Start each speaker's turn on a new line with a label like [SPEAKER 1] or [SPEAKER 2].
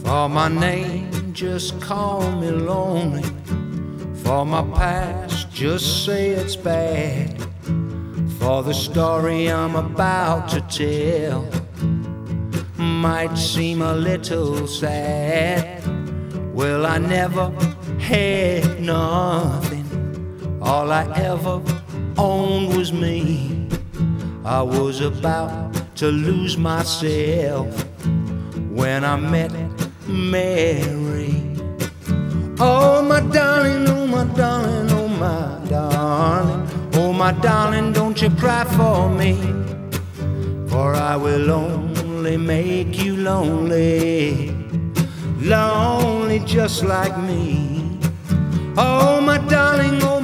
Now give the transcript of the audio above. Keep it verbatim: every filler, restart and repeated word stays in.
[SPEAKER 1] For my name, just call me lonely. For my past, just say it's bad. For the story I'm about to tell might seem a little sad. Well, I never had nothing. All I ever owned was me. I was about to lose myself when I met Mary. Oh, my darling, oh, my darling, oh, my darling. Oh, my darling, don't you cry for me, for I will only make you lonely, lonely just like me. Oh, my darling, oh,